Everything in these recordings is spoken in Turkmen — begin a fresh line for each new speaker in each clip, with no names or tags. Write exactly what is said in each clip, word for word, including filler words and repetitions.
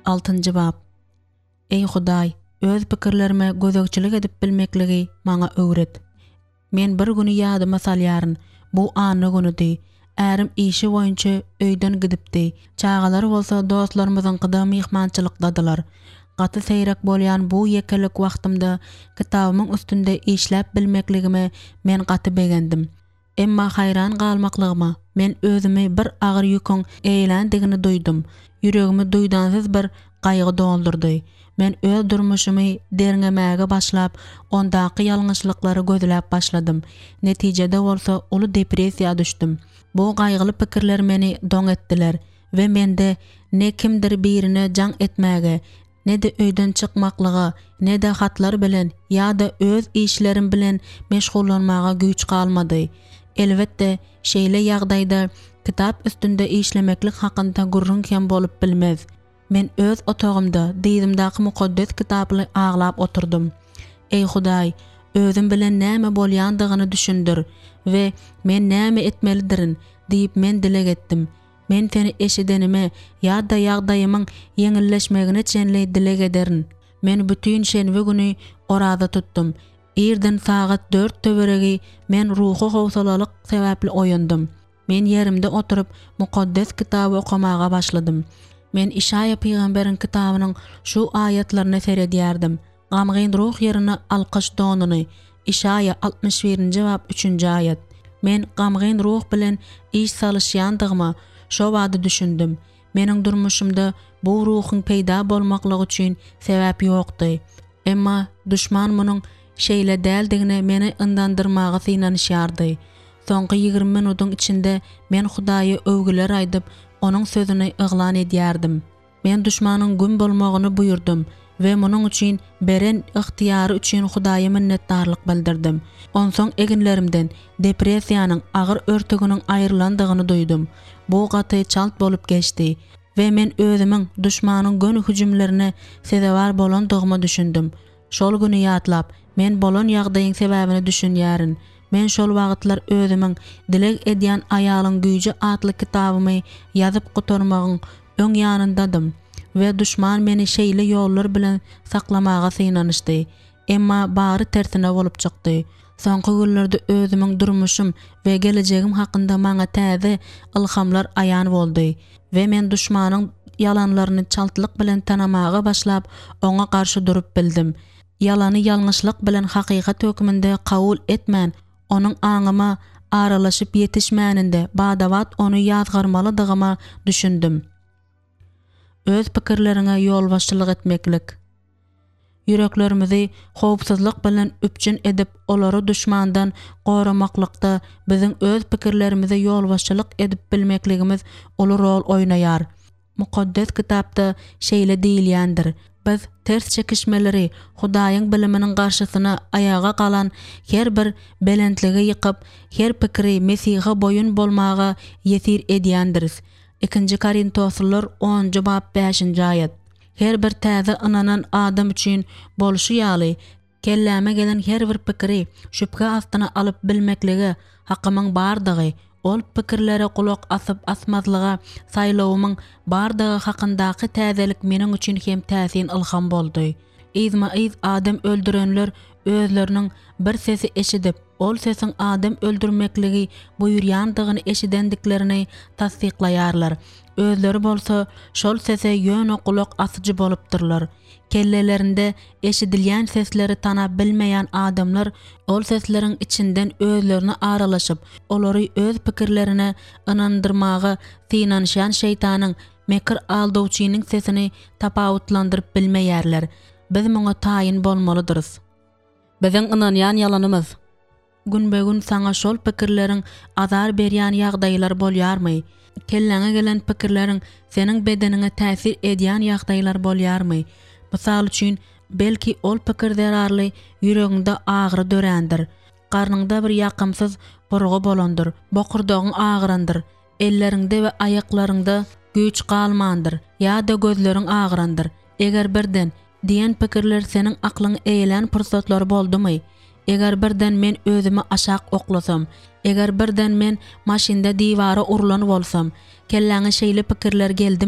altıncı bab. Ey Hudaý, öz pikirlerime gözökçilik edip bilmekligi maňa öwret. Men bir güni ýadyma salýaryn. Bu anny güniди. Ärim işi boýunça öýden gidipdi. Çağalar bolsa dostlarymyzyňkyda mihmançylykdadylar. Gaty seýrek bolýan bu ýekelik wagtymda kitabymyň üstünde işläp bilmekligime men gaty begendim. Emma hayran galmaklygyma men özümi bir agyr ýüküň eýlendigini duýdum. Ýüregimi duýdansyz bir gaýgy doldurdy. Men öz durmuşymy deriňemäge başlap, ondaky ýalňyşlyklary gözläp başladym. Netijede bolsa uly depressiýa düşdüm. Bu gaýgyly pikirler meni doň etdiler we mende ne kimdir birine jaň etmäge, ne de öýden çykmaklyga, ne de hatlar bilen ýa-da öz işlerim bilen meşgullanmaga güýç galmady. Elbetde şeýle ýagdaýda kitap üstünde işlemeklik hakynda gurrun kem bolup bilmez. Men öz otogymda diýdimdäki mukaddes kitaply aglap oturdum. Ey Hudaý, özüm bilen näme bolýandygyny düşündir we men näme etmelidirin diýip men dilek etdim. Men seni eşidenime ýa-da ýagdaýymyň ýeňilleşmegine çenli dilek ederin. Men bütün şenwe güni orada tutdum. Irden sagat dört töweregi men ruhy howsalalyk sebäpli oýandym. Men yerimde oturup mukaddes kitaby okamaga başladym. Men Işaya peýgamberiň kitabynyň şu ayatlaryny seredýärdim. Gamgyn ruh ýerine alqyş donuny. Işaya altmış birinji bab üçünji ayat. Men gamgyn ruh bilen iş salışýandygyma şo wagty düşündüm. Meniň durmuşymda bu ruhyň peýda bolmaklygy üçin sebäp ýokdy. Emma düşman munyň şeýle däldigine meni ındandyrmaga synanyşýardy. Soňky ýygrimi minutyň içinde men Hudaýy övgüler aýdyp onuň sözüni yglan edýärdim. Men düşmanyň gün bolmagyny buyurdum we munyň üçin beren ygtyýary üçin Hudaýa minnetdarlyk bildirdim. Onsoň eginlerimden depressiýanyň agyr örtüginiň aýrylandygyny duýdum. Bu gaty çalt bolup geçdi we men özümiň düşmanyň gönü hüjümlerine sezebar bolandygymy düşündüm. Şol güni ýatlap men bolan ýagdaýyň sebäbini düşünýärin. Men şol wagtlar özümiň dilek edýän aýalyň güýji atly kitabymy ýazyp gutarmagyň öň ýanındadym we düşman meni şeýle ýollar bilen saklamaga synanyşdy. Emma bary tersine bolup çykdy. Soňky günlerde özümiň durmuşym we gelegegim hakynda maňa täze ilhamlar aýan boldy we men düşmanyň yalanlaryny çaltlyk bilen tanamaga başlap oňa garşy durup bildim. Yalany ýalňyşlyk bilen hakykat hökmünde kabul etmän, onuň aňyma aralaşyp ýetişmäninde badawat onu ýazgarmalydygyma düşündüm. Öz pikirlerine ýol başçylyk etmeklik. Yüreklerimizi howpsuzlyk bilen üpçün edip olary düşmandan goramaklikda biziň öz pikirlerimize ýol başçylyk edip bilmekligimiz uly rol oýnaýar. Mukaddes kitapda şeýle diýilýändir. Biz ters çekişmeleri, Hudaýyň biliminiň garşysyna ayaga galan her bir belentligi ýykyp, her pikiri Mesiha boyun bolmaga ýetir edýändiris. ikinji Korintoslylar onunji bab beşinji ayat. Her bir täze ananan adam üçin bolşy ýaly, kelläme gelen her bir pikiri şüphe astyna alyp bilmekligi hakkymyň bardygy, ol pikirlere kulak asyp asmazlyga saýlawymyň bardygy hakyndaky täzelik meniň üçin hem täsin ilham boldy. Izma iz adam öldürenler özleriniň bir sesi eşidip, ol sesiň adam öldürmekligi buyurýandygyny eşidendiklerini tasdiklaýarlar. Özleri bolsa şol sese ýöne kulak asyjy bolupdyrlar. Kellelerinde eşidilýän sesleri tana bilmeýän adamlar ol sesleriň içinden özlerini aralaşyp, olary öz pikirlerine ynandyrmaga synanyşan şeytanyň mekir aldawçynyň sesini tapawutlandyryp bilmeýärler. Biz muňa taýin bolmalydyryz. Biziň ynanýan ýalanymyz. Gün-begün saňa şol pikirleriň azar berýän ýagdaýlar bolýarmy? Kelläňe gelen pikirleriň seniň bedenine täsir edýän ýagdaýlar bolýarmy? Mysal üçin, belki ol pikir zararly ýüregiňde agyry dörändir. Garnyňda bir ýakymsyz burgy bolandyr, bokurdagyň agyrandyr, elleriňde we aýaklaryňda güýç galmandyr, ýa-da gözleriň agyrandyr. Eger birden diýen pikirler seniň aklyň eýelen pursatlary boldumy? Eger birden men özümi aşak oklasam, eger birden men maşinda divara urulan bolsam, kelläňe şeýle pikirler geldimi?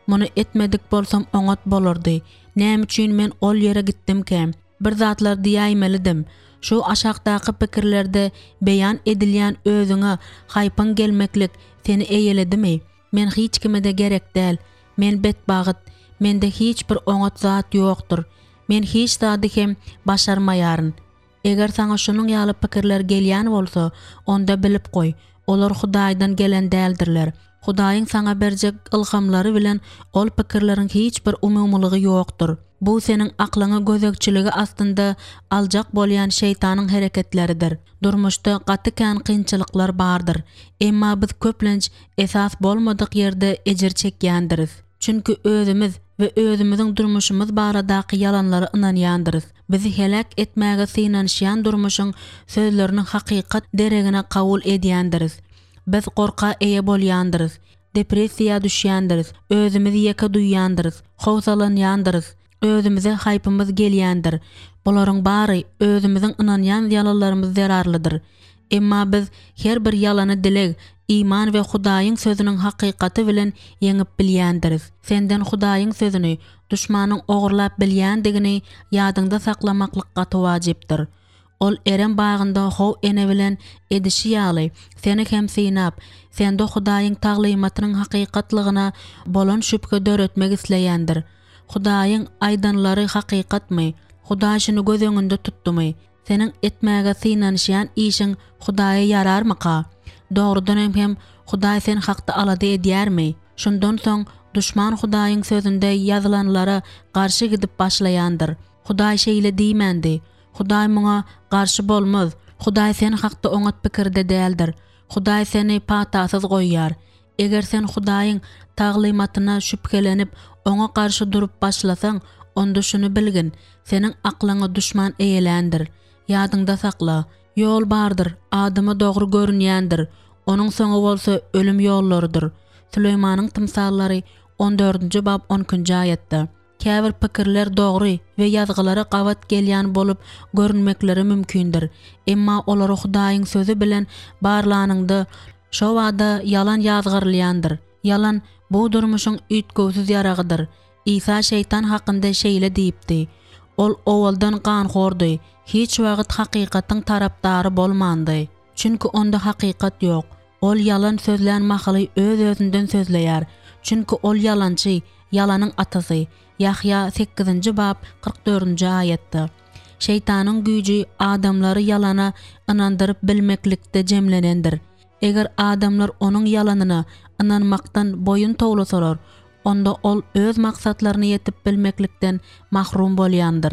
Muny etmedik bolsam oňat bolardy. Näme üçin men ol ýere gitdimkäm? Bir zatlar diýäýmelidim. Şu aşagdaky pikirlerde beýan edilýän özüňe haýpan gelmeklik seni eýeledimi? Men hiç kime de gerek däl. Men betbagyt, mende hiç bir oňat zat ýokdur. Men hiç zady hem başarmaýaryn. Eger saňa şunuň ýaly pikirler gelýän bolsa, onda bilip goý. Olar Hudaýdan gelen däldirler. Hudaýyň saňa berjek ilhamlary bilen ol pikirleriň hiç bir umumlygy ýokdur. Bu senin aklyňy gözekçiligi astynda aljak bolýan şeytanyň hereketleridir. Durmuşda gatykän kynçylyklar bardyr. Emma biz köplenç esas bolmadyk ýerde ejir çekýändiris. Çünki özümiz we özümiziň durmuşymyz baradaky yalanlary inanýandyryz. Bizi helak etmäge synanşýan durmuşyň sözlerini hakykat deregine kabul edýändiris. Biz gorka eýe bolýandyryz. Depressiýa düşýändiris. Özümizi ýeke duýýandyryz. Howsalanýandyryz. Özümize haýpymyz gelýändir. Bularyň bary özümiziň inanýan yalanlarymyz zararlydyr. Emma biz her bir ýalany dileg, iman we Hudaýyň sözüniň hakykaty bilen ýeňip bilýändiris. Senden Hudaýyň sözüni, düşmanyň ogurlap bilýändigini ýadyňda saklamaklyk wajypdyr. Ol erem bagynda how ene bilen edişi ýaly, seni hem synap, sende Hudaýyň taglymatynyň hakykatlygyna bolan şüphe döretmek isleýändir. Hudaýyň aýdanlary hakykatmy? Hudaý şunu göz öňünde tutdumy? Senin etmäge synanşýan işiň Hudaýa ýararmyka? Dogrudan hem Hudaý sen hakda alady edýärmi? Şundan soň düşman Hudaýyň sözünde ýazylanlara garşy gidip başlaýandyr. Hudaý şeýle diýmendi. Hudaý muňa garşy bolmaz. Hudaý sen hakda oňat pikirde däldir. Hudaý seni patasyz goýýar. Eger sen Hudaýyň taglymatyna şüphelenip oňa garşy durup başlasaň, onda şunu bilgin, senin aklyňa düşman eýeländir. Ýadyňda sakla, ýol bardyr, adymy dogry görünýändir. Onuň soňy bolsa ölüm ýollarydyr. Süleýmanyň tymsallary on dördünji bab on üçünji aýatda. Käbir pikirler dogry we ýazgylara gawat gelýän bolup görünmekleri mümkindir. Emma olary Hudaýyň sözü bilen barlanyňda şo wada yalan ýazgyrlýandyr. Yalan bu durmuşyň üýtgewsiz ýaragydyr. İsa şeytan hakynda şeýle diýipdi. Ol owaldan ganhordy, hiç wagt hakykatyň tarapdary bolmandy. Çünki onda hakykat ýok. Ol yalan sözlän mahaly öz özünden sözleýär. Çünki ol yalançy, yalanyň atasy. Yahya sekizinji bab kırk dördünji aýatda. Şeytanyň güýji adamlary yalana inandyryp bilmeklikde jemlenendir. Eger adamlar onuň yalanyna inanmakdan boyun toglasalar, onda ol öz maksatlaryny ýetip bilmeklikden mahrum bolýandyr.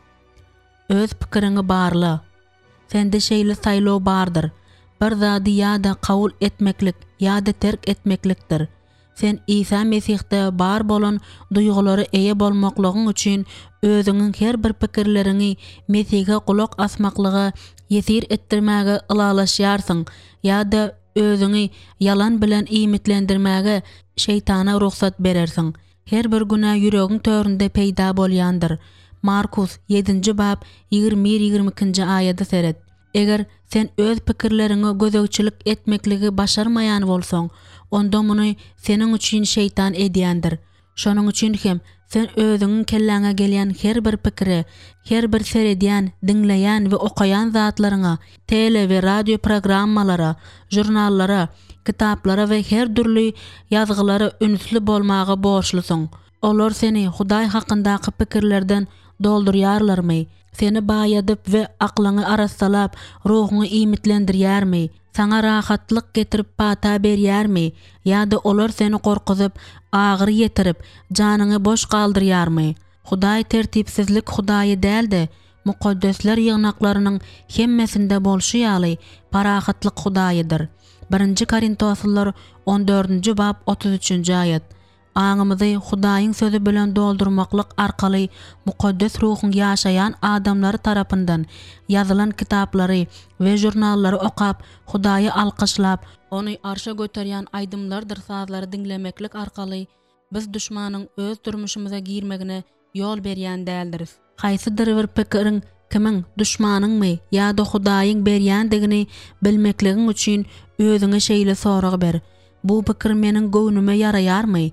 Öz pikiriňi barla. Sende şeýle saýlaw bardyr. Bir zady ýa-da kabul etmeklik, ýa-da terk etmeklikdir. Sen İsa Mesihde bar bolan duýgulary eýe bolmaklygyň üçin özüňiň her bir pikirlerini Mesih'e kulak asmaklyga ýesir etdirmäge ılalaşýarsyň, ýa-da özüňi yalan bilen iýmitlendirmäge şeytana ruhsat berersiň. Her bir günä ýüregiň töründe peýda bolýandyr. Markus ýedinji bab ýygrimi ýygrimi ikinji aýada seret. Eger sen öz pikirlerini gözegçilik etmekligi başarmaýan bolsaň, onda muny seniň üçin şeytan edýändir. Şonuň üçin hem sen özüňiň kelläňe gelýän her bir pikiri, her bir seredýän, diňleýän we okaýan zatlaryňa, tele we radio programmalara, jurnallara, kitaplara we her türlü ýazgylara ünsli bolmagy borçlusyň. Olar seni Hudaý hakyndaky pikirlerden doldurýarlarmy? Seni baýadyp we aklyňy arassalap, ruhuňy iýmitlendirýärmi? Sana rahatlyk getirip pata berýärmi? Ýa-da olar seni korkuzyp, agyr ýetirip, janyňy boş galdyrýarmy? Hudaý tertipsizlik Hudaýy däldi. Mukaddesler ýygnaklarynyň hemmesinde bolşy ýaly parahatlyk Hudaýydyr. birinji Korintoslylar on dördünji bab otuz üçünji aýat. Aňymyzy Hudaýyň sözü bilen doldurmaklyk arkaly mukaddes ruhyň ýaşaýan adamlar tarapyndan ýazylan kitaplary we jurnallary okap, Hudaýy alkyşlap, ony arşa göterýän aýdymlardyr sazlary dinlemeklik arkaly biz düşmanyň öz durmuşymyza girmegine ýol berýän däldiris. Haýsydyr bir pikiriň kimiň düşmanyňmy ýa-da Hudaýyň berýändigini bilmekligiň üçin özüňe şeýle sorag ber. Bu pikir meniň göwnüme ýaraýarmy?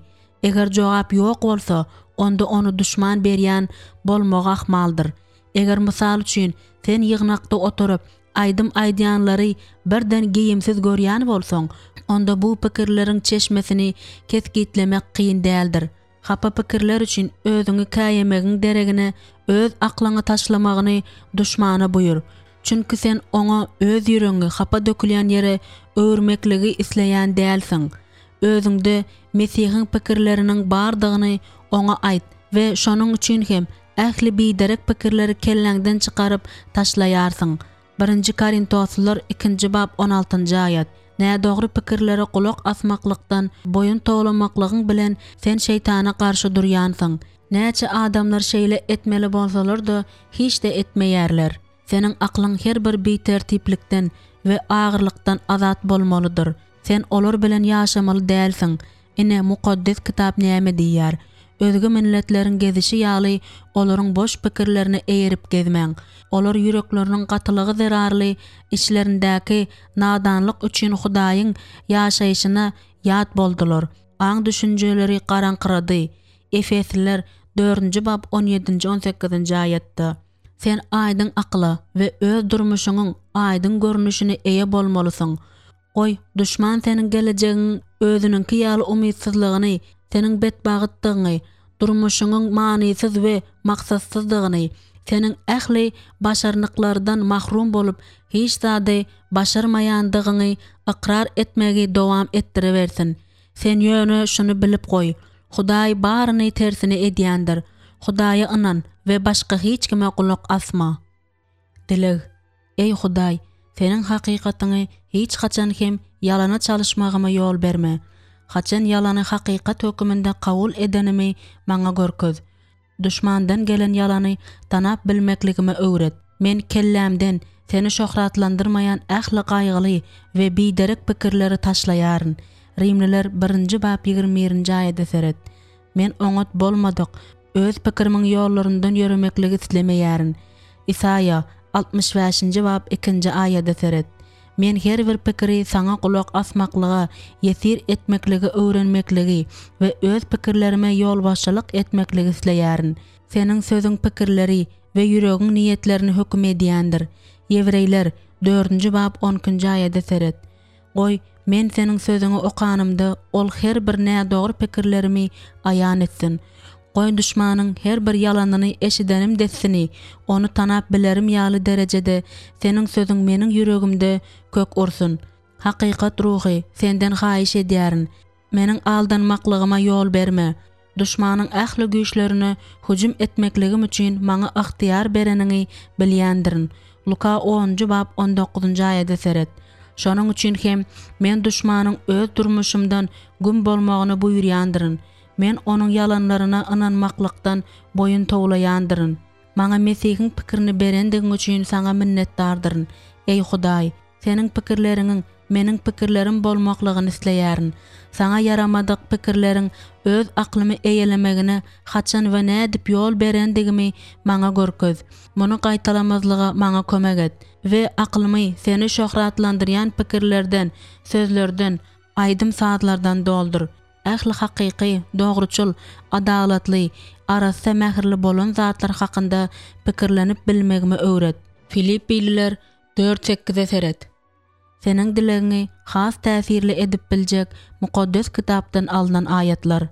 Eger jogap ýok bolsa, onda onu düşman berýän bolmagy ahmaldyr. Eger mysal üçin sen ýygnakda oturup aýdym aýdýanlary birden geyimsiz görýän bolsaň, onda bu pikirleriň çeşmesini kesgitlemek kyn däldir. Hapa pikirler üçin özüňi käýemegiň deregine öz aklyňy taşlamagyny düşmana buyur. Çünki sen oňa öz ýüregiňi hapa dökülýän ýere öwürmekligi isleýän dälsiň. Özüňde Mesihiň pikirleriniň bardygyny oňa aýt we şonuň üçin hem ähli biderek pikirleri kelläňden çykaryp taşlaýarsyň. birinji Korintoslar ikinji bab on altynjy aýat. Nä dogry pikirlere kulak asmaklykdan boyun toğlamaklygyň bilen sen şeytana karşı durýansyň. Näçe adamlar şeýle etmeli bolsalar da hiç de etmeýärler. Senin aklyň her bir betertiplikden we agyrlykdan azat bolmalydyr. Sen olar bilen ýaşamaly dälsiň. Ine mukaddes kitap näme diýär? Özgü milletleriň gezişi ýaly olaryň boş pikirlerini eýerip gezmäň. Olar yürekleriniň gatylygy zerarly işlerindäki nadanlyk üçin Hudaýyň ýaşaýyşyna ýat boldular. Aň düşünjeleri garaňkyrady. Efesliler dördünji bab on ýedinji on sekizinji aýatda. Sen aýdyň akla we öz durmuşynyň aýdyň görnüşine eýe bolmalysyň. Oy, düşman senin gelecegiň özüniňki ýaly umydsızlygyny, senin betbagtlygyny, durmuşynyň manysyz we maksatsyzlygyny, senin ähli başarnyklardan mahrum bolup hiç zady başarmaýandygyny ikrar etmegi dowam ettiribersin. Sen ýöne şunu bilip goý. Hudaý baryny tersine edýändir. Hudaýa inan we başga hiç kime kulak asma. Dileg, ey Hudaý, senin hakykatyny hiç haçan hem ýalana çalışmagyma ýol berme. Haçan ýalany hakykat höküminde kabul edenimi maňa görköz. Düşmandan gelen ýalany tanap bilmekligimi öwret. Men kellämden seni şöhratlandyrmayan ähli gaýgyly we biderek pikirleri taşlaýaryn. Rimliler birinji bab ýygrimi birinji aýatda seret. Men oňat bolmadyk, öz pikirimiň ýollaryndan ýürümekligi islemeýärin. Isaýa altmış beşinji bab ikinji aýatda seret. Men her bir pikiri sana kulak asmaklyga, ýesir etmekligi öwrenmekligi we öz pikirlerime ýol başçylyk etmekligi isleýärin. Senin sözüň pikirleri we ýüregiň niýetlerini hökm edýändir. Ýewreýler dördünji bab on ikinji aýatda seret. Goý, men senin sözüňi okanymda ol her bir nä dogry pikirlerimi aýan etsin. Goý düşmanyň her bir ýalanyny eşidenim dessini, onu tanap bilerim ýaly derejede senin sözüň meniň ýüregimde kök ursun. Hakykat ruhy senden haýyş edýärin. Meniň aldanmaklygyma ýol berme. Düşmanyň ähli güýçlerini hüjüm etmekligim üçin maňa ihtiýar bereniňi bilýändirin. Luka onunji bab on dokuzunji aýatda seret. Şonuň üçin hem men düşmanyň öz durmuşymdan gün bolmagyny buýurýandyryn. Men onun yalanlarına inanmaklykdan boyun towlaýandyryn. Maňa Mesihiň pikirini berendigiň üçin saňa minnetdardyryn. Ey Hudaý, seniň pikirleriň meniň pikirlerim bolmaklygyny isleýärin. Saňa yaramadyk pikirleriň öz aklymy eýelemegine haçan we nädip ýol berendigimi maňa görköz. Muny gaýtalamazlyga maňa kömek et we aklymy seni şöhratlandyrýan pikirlerden, sözlerden, aýdym saatlardan doldur. Ähli hakyky, dogruçul, adalatly, arasy mähirli bolan zatlar hakynda pikirlenip bilmegimi öwret. Filippililer dört sekizde seret. Senin dilegiňi has täsirli edip biljek mukaddes kitapdan alynan aýatlar.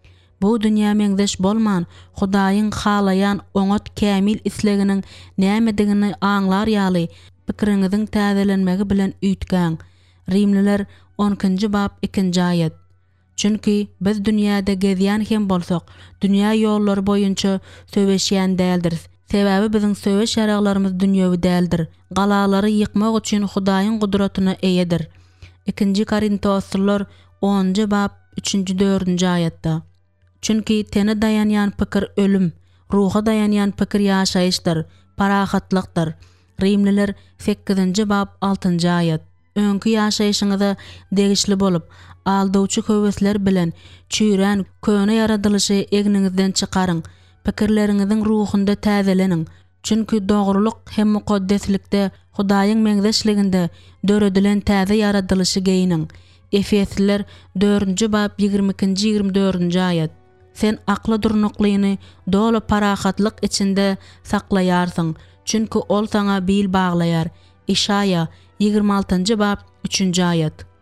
Bu dünýä meňzeş bolman, Hudaýyň halaýan oňat kämil isleginiň nämedigini aňlar ýaly pikiriňiziň täzelenmegi bilen üýtgäň. Rimliler on ikinji bab ikinji aýat. Çünki biz dünýäde gezýän hem bolsak, dünýä ýollary boýunça söweşýän däldir. Sebäbi biziň söweş ýaraglarymyz dünýäwi däldir. Galalary ýykmak üçin Hudaýyň gudratyna eýedir. ikinji Korintoslar onunji bab üçünji dördünji aýatda. Çünki tene dayanýan pikir ölüm, ruha dayanýan pikir ýaşaýyşdyr, parahatlykdyr. Rimliler sekizinji bab altynji aýat. Öňkü ýaşaýyşyňyza degişli bolup, aldawçy höwesler bilen çüýrän köne ýaradylyşy egniňizden çykaryň. Pikirleriňiziň ruhunda täzelenin. Çünki dogrulyk hem mukaddeslikde Hudaýyň meňzeşliginde döredilen täze ýaradylyşy geýiniň. Efesliler dördünji bab ýigirme ikinji ýigirme dördünji aýat. Sen akla durnuklygyny doly parahatlyk içinde saklaýarsyň, çünki ol saňa bil baglaýar. İşaya ýigirme altynji bab üçünji aýat.